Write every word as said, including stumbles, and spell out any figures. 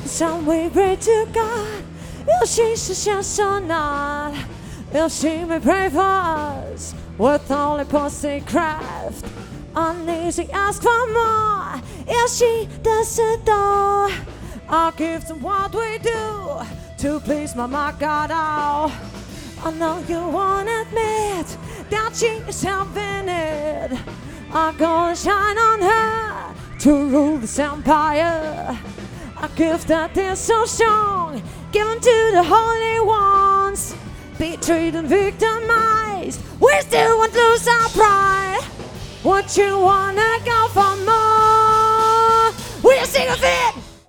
Some we pray to God. If she suggests or not, if she may pray for us with only pussy craft. Uneasy, ask for more. If she does adore, I'll give them what we do to please Mama God. Oh, I know you won't admit that she is helping it. I'm gonna shine on her to rule this empire. A gift that is so strong, given to the holy ones. Betrayed and victimized, we still won't lose our pride. Would you wanna go for more?